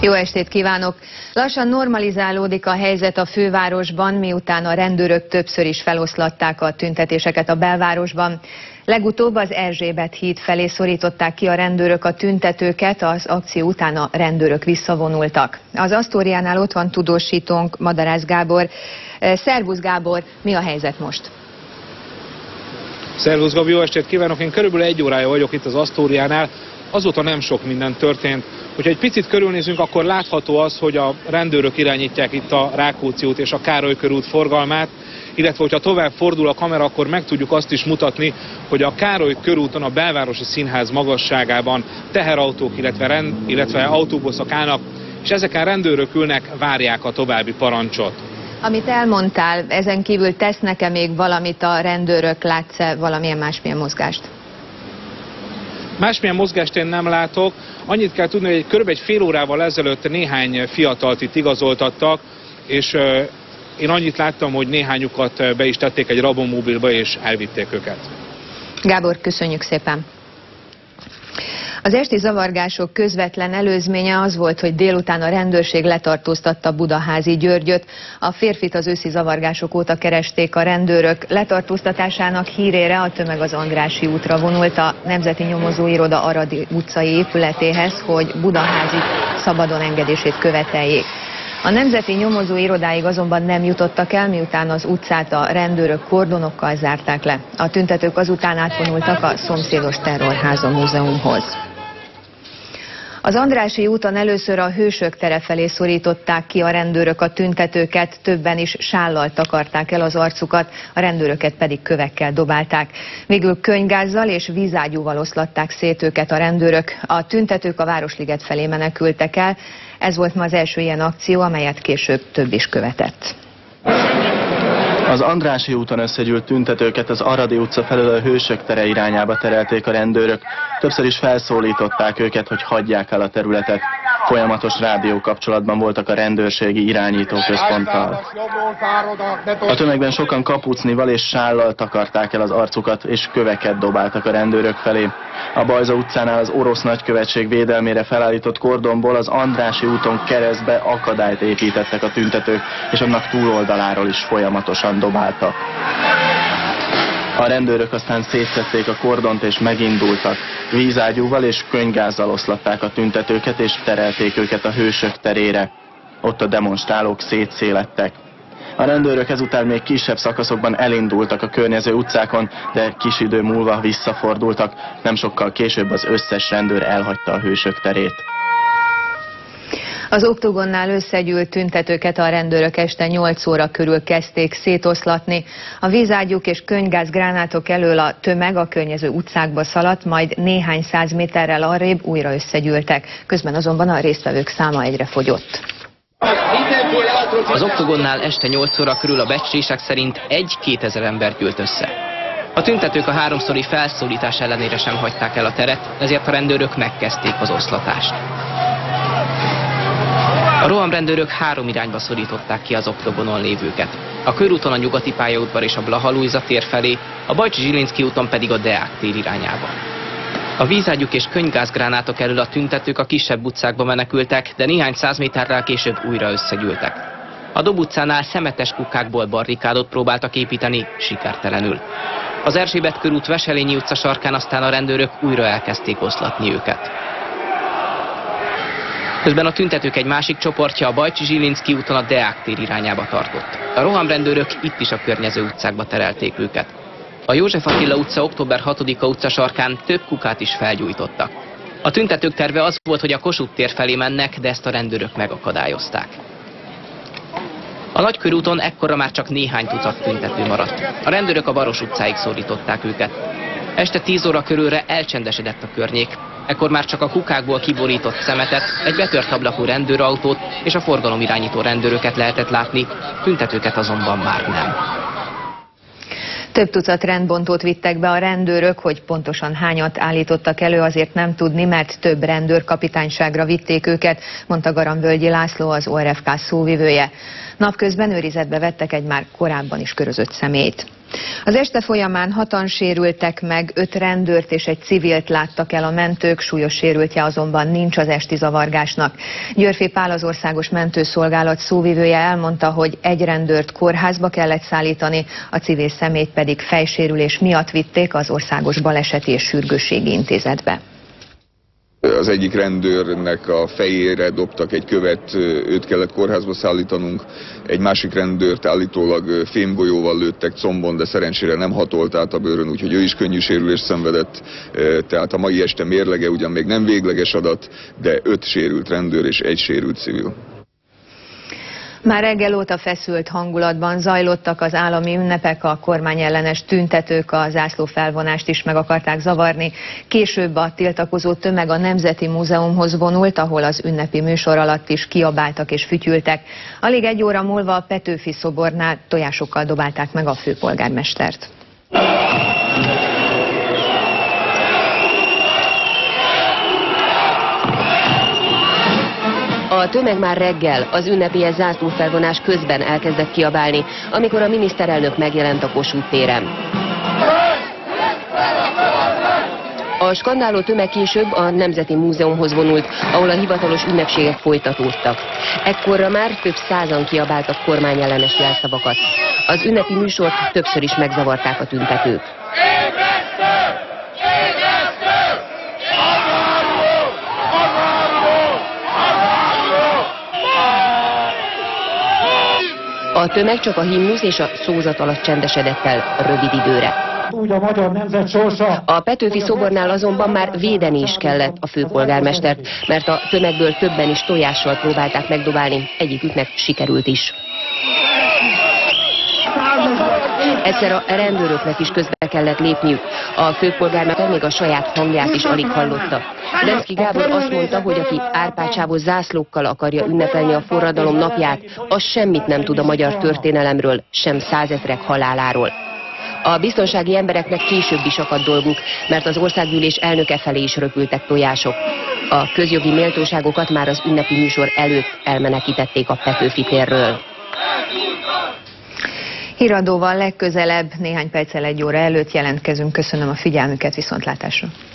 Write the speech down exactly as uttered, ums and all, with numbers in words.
Jó estét kívánok! Lassan normalizálódik a helyzet a fővárosban, miután a rendőrök többször is feloszlatták a tüntetéseket a belvárosban. Legutóbb az Erzsébet híd felé szorították ki a rendőrök a tüntetőket, az akció után a rendőrök visszavonultak. Az Asztóriánál ott van tudósítónk, Madarász Gábor. Szervusz Gábor, mi a helyzet most? Szervusz Gabi, jó estét kívánok! Én körülbelül egy órája vagyok itt az Asztóriánál. Azóta nem sok minden történt. Hogyha egy picit körülnézünk, akkor látható az, hogy a rendőrök irányítják itt a Rákóczi út és a Károly körút forgalmát, illetve hogyha tovább fordul a kamera, akkor meg tudjuk azt is mutatni, hogy a Károly körúton a Belvárosi Színház magasságában teherautók, illetve, rend, illetve autóbuszok állnak, és ezeken rendőrök ülnek, várják a további parancsot. Amit elmondtál, ezen kívül tesznek-e még valamit a rendőrök, látsz-e valamilyen másmilyen mozgást? Másmilyen mozgást én nem látok. Annyit kell tudni, hogy kb. egy fél órával ezelőtt néhány fiatalt itt igazoltattak, és uh, én annyit láttam, hogy néhányukat be is tették egy rabonmobilba, és elvitték őket. Gábor, köszönjük szépen! Az esti zavargások közvetlen előzménye az volt, hogy délután a rendőrség letartóztatta Budaházi Györgyöt. A férfit az őszi zavargások óta keresték a rendőrök. Letartóztatásának hírére a tömeg az Andrássy útra vonult a Nemzeti Nyomozóiroda Aradi utcai épületéhez, hogy Budaházi szabadon engedését követeljék. A Nemzeti Nyomozóirodáig azonban nem jutottak el, miután az utcát a rendőrök kordonokkal zárták le. A tüntetők azután átvonultak a szomszédos Terrorháza múzeumhoz. Az Andrássy úton először a Hősök tere felé szorították ki a rendőrök a tüntetőket, többen is sállal takarták el az arcukat, a rendőröket pedig kövekkel dobálták. Végül könyvgázzal és vízágyúval oszlatták szét őket a rendőrök. A tüntetők a Városliget felé menekültek el. Ez volt ma az első ilyen akció, amelyet később több is követett. Az Andrássy úton összegyűlt tüntetőket az Aradi utca felől a Hősök tere irányába terelték a rendőrök. Többször is felszólították őket, hogy hagyják el a területet. Folyamatos rádió kapcsolatban voltak a rendőrségi irányítóközponttal. A tömegben sokan kapucnival és sállal takarták el az arcukat, és köveket dobáltak a rendőrök felé. A Bajza utcánál az orosz nagykövetség védelmére felállított kordonból az Andrássy úton keresztbe akadályt építettek a tüntetők, és annak túloldaláról is folyamatosan dobáltak. A rendőrök aztán szétszették a kordont és megindultak. Vízágyúval és könyvgázzal oszlatták a tüntetőket és terelték őket a Hősök terére. Ott a demonstrálók szétszélettek. A rendőrök ezután még kisebb szakaszokban elindultak a környező utcákon, de kis idő múlva visszafordultak. Nem sokkal később az összes rendőr elhagyta a Hősök terét. Az Oktogonnál összegyűlt tüntetőket a rendőrök este nyolc óra körül kezdték szétoszlatni. A vízágyúk és könyvgázgránátok elől a tömeg a környező utcákba szaladt, majd néhány száz méterrel arrébb újra összegyűltek. Közben azonban a résztvevők száma egyre fogyott. Az Oktogonnál este nyolc óra körül a becslések szerint egy-kétezer ember gyűlt össze. A tüntetők a háromszori felszólítás ellenére sem hagyták el a teret, ezért a rendőrök megkezdték az oszlatást. A rohamrendőrök három irányba szorították ki az Oktogonon lévőket. A körúton a Nyugati pályaudvar és a Blaha Lujza tér felé, a Bajcsy-Zsilinszky úton pedig a Deák tér irányába. A vízágyúk és könyvgázgránátok elől a tüntetők a kisebb utcákba menekültek, de néhány száz méterrel később újra összegyűltek. A Dob utcánál szemetes kukákból barrikádot próbáltak építeni, sikertelenül. Az Erzsébet körút Veselényi utca sarkán aztán a rendőrök újra elkezdték oszlatni őket. Közben a tüntetők egy másik csoportja a Bajcsy-Zsilinszky úton a Deák tér irányába tartott. A rohamrendőrök itt is a környező utcákba terelték őket. A József Attila utca október hatodika utca sarkán több kukát is felgyújtottak. A tüntetők terve az volt, hogy a Kossuth tér felé mennek, de ezt a rendőrök megakadályozták. A Nagykörúton ekkora már csak néhány tucat tüntető maradt. A rendőrök a Baros utcáig szorították őket. Este tíz óra körülre elcsendesedett a környék. Ekkor már csak a kukákból kiborított szemetet, egy betört ablakú rendőrautót és a forgalomirányító rendőröket lehetett látni, tüntetőket azonban már nem. Több tucat rendbontót vittek be a rendőrök, hogy pontosan hányat állítottak elő, azért nem tudni, mert több rendőrkapitányságra vitték őket, mondta Garamvölgyi László, az o er ef ká szóvivője. Napközben őrizetbe vettek egy már korábban is körözött személyt. Az este folyamán hatan sérültek meg, öt rendőrt és egy civilt láttak el a mentők, súlyos sérültje azonban nincs az esti zavargásnak. Györfi Pál, az Országos Mentőszolgálat szóvivője elmondta, hogy egy rendőrt kórházba kellett szállítani, a civil személyt pedig fejsérülés miatt vitték az Országos Baleseti és Sürgősségi Intézetbe. Az egyik rendőrnek a fejére dobtak egy követ, őt kellett kórházba szállítanunk. Egy másik rendőrt állítólag fémgolyóval lőttek combon, de szerencsére nem hatolt át a bőrön, úgyhogy ő is könnyű sérülést szenvedett. Tehát a mai este mérlege ugyan még nem végleges adat, de öt sérült rendőr és egy sérült civil. Már reggel óta feszült hangulatban zajlottak az állami ünnepek, a kormányellenes tüntetők a zászlófelvonást is meg akarták zavarni. Később a tiltakozó tömeg a Nemzeti Múzeumhoz vonult, ahol az ünnepi műsor alatt is kiabáltak és fütyültek. Alig egy óra múlva a Petőfi szobornál tojásokkal dobálták meg a főpolgármestert. A tömeg már reggel az ünnepélyes zászlófelvonás közben elkezdett kiabálni, amikor a miniszterelnök megjelent a Kossuth téren. A skandáló tömeg később a Nemzeti Múzeumhoz vonult, ahol a hivatalos ünnepségek folytatódtak. Ekkorra már több százan kiabáltak kormányellenes jelszavakat. Az ünnepi műsort többször is megzavarták a tüntetők. A tömeg csak a himnusz és a szózat alatt csendesedett el rövid időre. Úgy a magyar nemzet sorsa. A Petőfi szobornál azonban már védeni is kellett a főpolgármestert, mert a tömegből többen is tojással próbálták megdobálni, egyiküknek sikerült is. Egyszer a rendőröknek is közbe kellett lépniük. A főpolgármester még a saját hangját is alig hallotta. Lenszky Gábor azt mondta, hogy aki árpácsávos zászlókkal akarja ünnepelni a forradalom napját, az semmit nem tud a magyar történelemről, sem százezrek haláláról. A biztonsági embereknek később is akadt dolguk, mert az országgyűlés elnöke felé is röpültek tojások. A közjogi méltóságokat már az ünnepi műsor előtt elmenekítették a Petőfi térről. Híradóval legközelebb, néhány perccel egy óra előtt jelentkezünk. Köszönöm a figyelmüket, viszontlátásra!